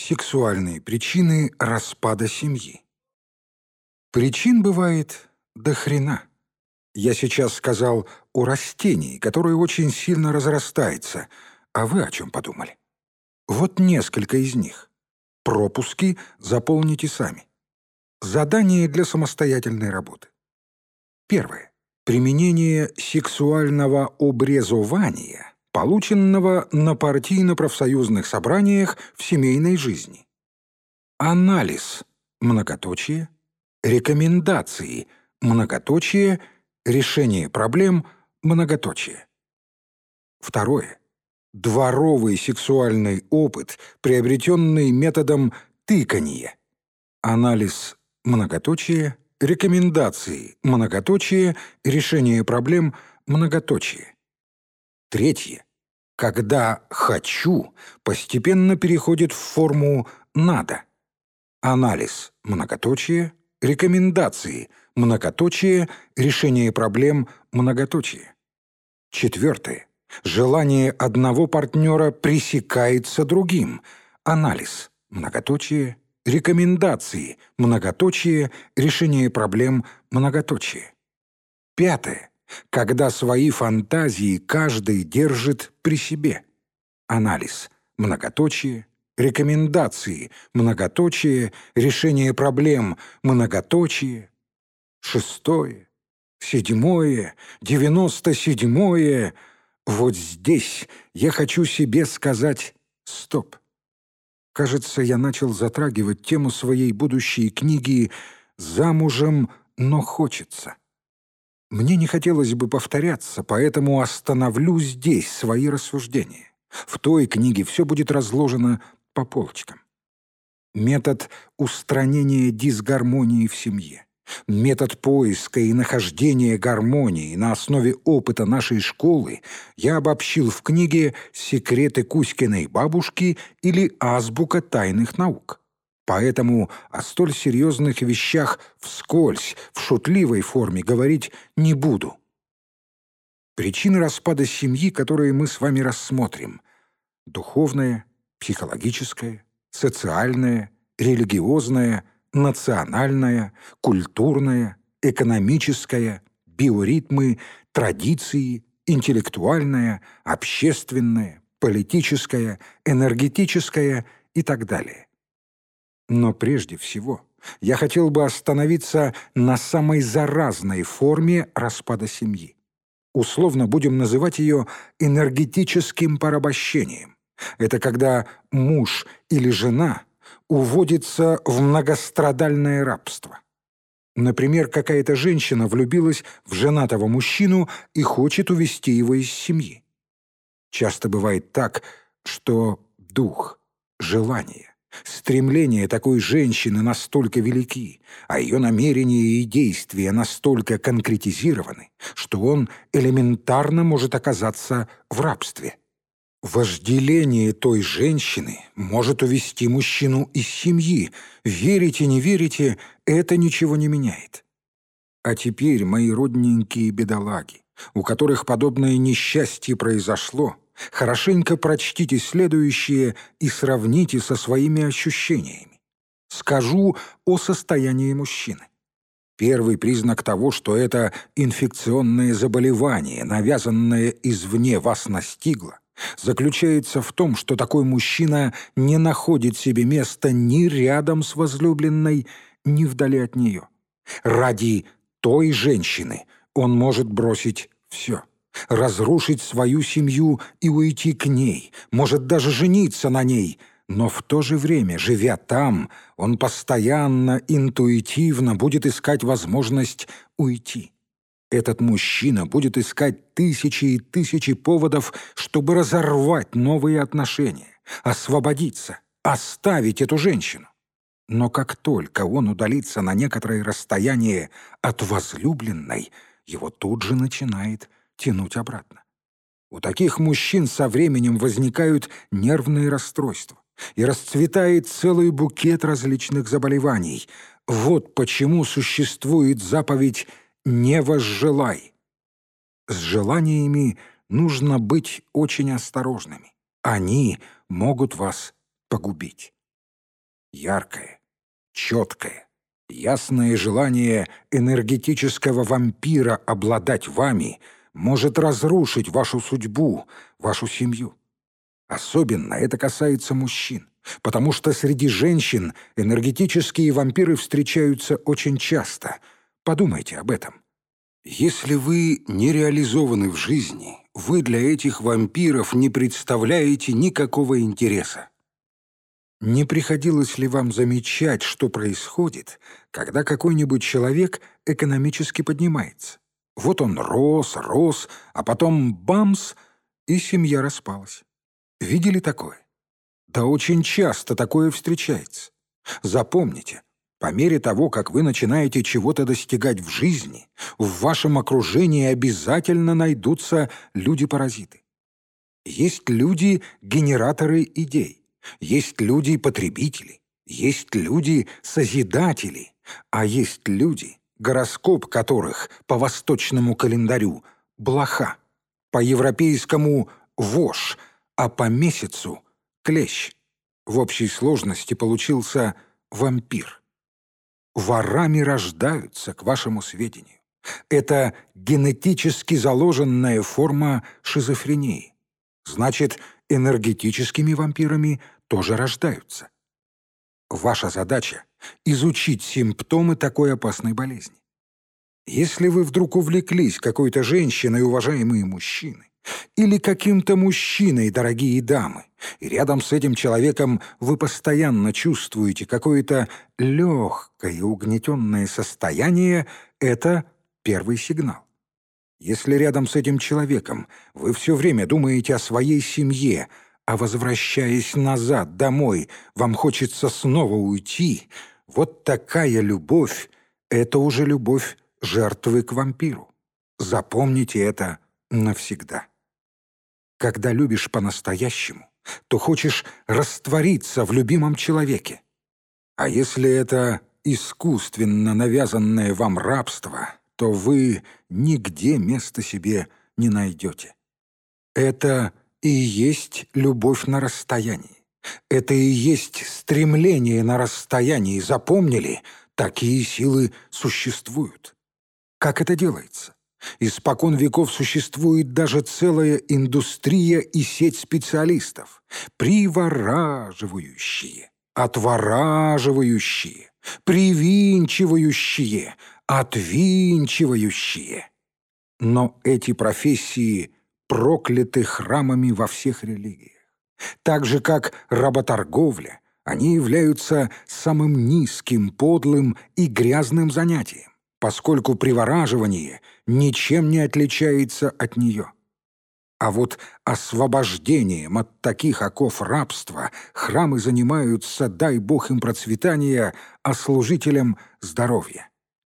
Сексуальные причины распада семьи. Причин бывает до хрена. Я сейчас сказал о растении, которое очень сильно разрастается. А вы о чем подумали? Вот несколько из них. Пропуски заполните сами. Задание для самостоятельной работы. Первое. Применение сексуального обрезования, полученного на партийно-профсоюзных собраниях в семейной жизни. Анализ, многоточие, рекомендации, многоточие, решение проблем, многоточие. Второе. Дворовый сексуальный опыт, приобретенный методом тыканья. Анализ, многоточие, рекомендации, многоточие, решение проблем, многоточие. Третье. Когда «хочу» постепенно переходит в форму «надо». Анализ, многоточие, рекомендации, многоточие, решение проблем, многоточие. Четвертое. Желание одного партнера пресекается другим. Анализ, многоточие, рекомендации, многоточие, решение проблем, многоточие. Пятое. Когда свои фантазии каждый держит при себе. Анализ, многоточие, рекомендации, многоточие, решение проблем, многоточие. Шестое, седьмое, 97-е. Вот здесь я хочу себе сказать «стоп». Кажется, я начал затрагивать тему своей будущей книги «Замужем, но хочется». Мне не хотелось бы повторяться, поэтому остановлю здесь свои рассуждения. В той книге все будет разложено по полочкам. Метод устранения дисгармонии в семье. Метод поиска и нахождения гармонии на основе опыта нашей школы я обобщил в книге «Секреты Кузькиной бабушки» или «Азбука тайных наук». Поэтому о столь серьезных вещах вскользь, в шутливой форме говорить не буду. Причины распада семьи, которые мы с вами рассмотрим: духовное, психологическое, социальное, религиозное, национальное, культурное, экономическое, биоритмы, традиции, интеллектуальное, общественное, политическое, энергетическое и так далее. Но прежде всего я хотел бы остановиться на самой заразной форме распада семьи. Условно будем называть ее энергетическим порабощением. Это когда муж или жена уводится в многострадальное рабство. Например, какая-то женщина влюбилась в женатого мужчину и хочет увести его из семьи. Часто бывает так, что дух, желание, стремления такой женщины настолько велики, а ее намерения и действия настолько конкретизированы, что он элементарно может оказаться в рабстве. Вожделение той женщины может увести мужчину из семьи. Верите, не верите, это ничего не меняет. А теперь, мои родненькие бедолаги, у которых подобное несчастье произошло, хорошенько прочтите следующее и сравните со своими ощущениями. Скажу о состоянии мужчины. Первый признак того, что это инфекционное заболевание, навязанное извне, вас настигло, заключается в том, что такой мужчина не находит себе места ни рядом с возлюбленной, ни вдали от нее. Ради той женщины он может бросить все. Разрушить свою семью и уйти к ней, может даже жениться на ней, но в то же время, живя там, он постоянно, интуитивно будет искать возможность уйти. Этот мужчина будет искать тысячи и тысячи поводов, чтобы разорвать новые отношения, освободиться, оставить эту женщину. Но как только он удалится на некоторое расстояние от возлюбленной, его тут же начинает тянуть обратно. У таких мужчин со временем возникают нервные расстройства и расцветает целый букет различных заболеваний. Вот почему существует заповедь «не возжелай». С желаниями нужно быть очень осторожными. Они могут вас погубить. Яркое, четкое, ясное желание энергетического вампира обладать вами может разрушить вашу судьбу, вашу семью. Особенно это касается мужчин, потому что среди женщин энергетические вампиры встречаются очень часто. Подумайте об этом. Если вы не реализованы в жизни, вы для этих вампиров не представляете никакого интереса. Не приходилось ли вам замечать, что происходит, когда какой-нибудь человек экономически поднимается? Вот он рос, рос, а потом бамс, и семья распалась. Видели такое? Да очень часто такое встречается. Запомните, по мере того, как вы начинаете чего-то достигать в жизни, в вашем окружении обязательно найдутся люди-паразиты. Есть люди-генераторы идей, есть люди-потребители, есть люди-созидатели, а есть люди, гороскоп которых по восточному календарю – блоха, по европейскому – вож, а по месяцу — клещ. В общей сложности получился вампир. Ворами рождаются, к вашему сведению. Это генетически заложенная форма шизофрении. Значит, энергетическими вампирами тоже рождаются. Ваша задача — изучить симптомы такой опасной болезни. Если вы вдруг увлеклись какой-то женщиной, уважаемые мужчины, или каким-то мужчиной, дорогие дамы, и рядом с этим человеком вы постоянно чувствуете какое-то легкое угнетенное состояние, это первый сигнал. Если рядом с этим человеком вы все время думаете о своей семье, а возвращаясь назад домой, вам хочется снова уйти, вот такая любовь — это уже любовь жертвы к вампиру. Запомните это навсегда. Когда любишь по-настоящему, то хочешь раствориться в любимом человеке. А если это искусственно навязанное вам рабство, то вы нигде места себе не найдете. Это и есть любовь на расстоянии. Это и есть стремление на расстоянии. Запомнили? Такие силы существуют. Как это делается? Испокон веков существует даже целая индустрия и сеть специалистов, привораживающие, отвораживающие, привинчивающие, отвинчивающие. Но эти профессии прокляты храмами во всех религиях. Так же, как работорговля, они являются самым низким, подлым и грязным занятием, поскольку привораживание ничем не отличается от нее. А вот освобождением от таких оков рабства храмы занимаются, дай Бог им процветания, а служителям — здоровья.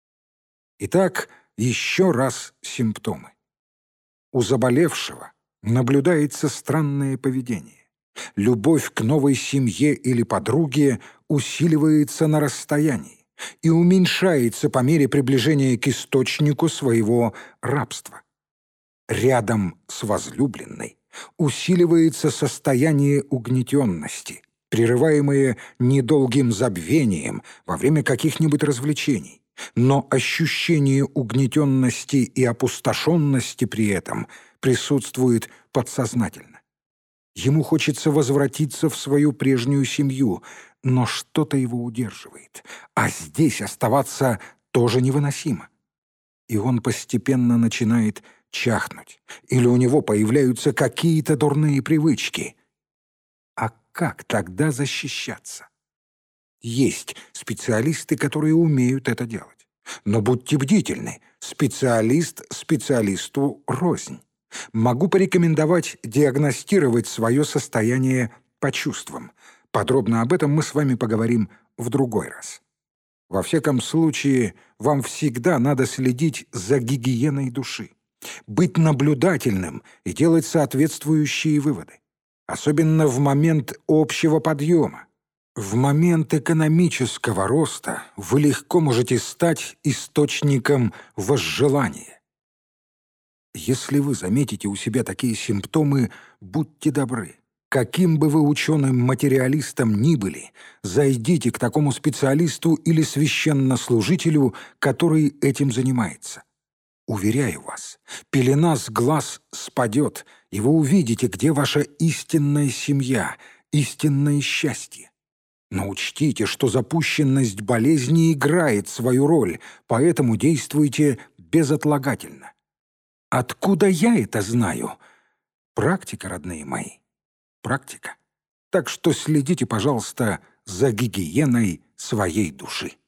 Итак, еще раз симптомы. У заболевшего наблюдается странное поведение. Любовь к новой семье или подруге усиливается на расстоянии и уменьшается по мере приближения к источнику своего рабства. Рядом с возлюбленной усиливается состояние угнетенности, прерываемое недолгим забвением во время каких-нибудь развлечений, но ощущение угнетенности и опустошенности при этом присутствует подсознательно. Ему хочется возвратиться в свою прежнюю семью, но что-то его удерживает, а здесь оставаться тоже невыносимо. И он постепенно начинает чахнуть, или у него появляются какие-то дурные привычки. А как тогда защищаться? Есть специалисты, которые умеют это делать. Но будьте бдительны, специалист специалисту рознь. Могу порекомендовать диагностировать свое состояние по чувствам. Подробно об этом мы с вами поговорим в другой раз. Во всяком случае, вам всегда надо следить за гигиеной души, быть наблюдательным и делать соответствующие выводы. Особенно в момент общего подъема. В момент экономического роста вы легко можете стать источником возжелания. Если вы заметите у себя такие симптомы, будьте добры, Каким бы вы ученым-материалистом ни были, зайдите к такому специалисту или священнослужителю, который этим занимается. Уверяю вас, пелена с глаз спадет, и вы увидите, где ваша истинная семья, истинное счастье. Но учтите, что запущенность болезни играет свою роль, поэтому действуйте безотлагательно. Откуда я это знаю? Практика, родные мои, практика. Так что следите, пожалуйста, за гигиеной своей души.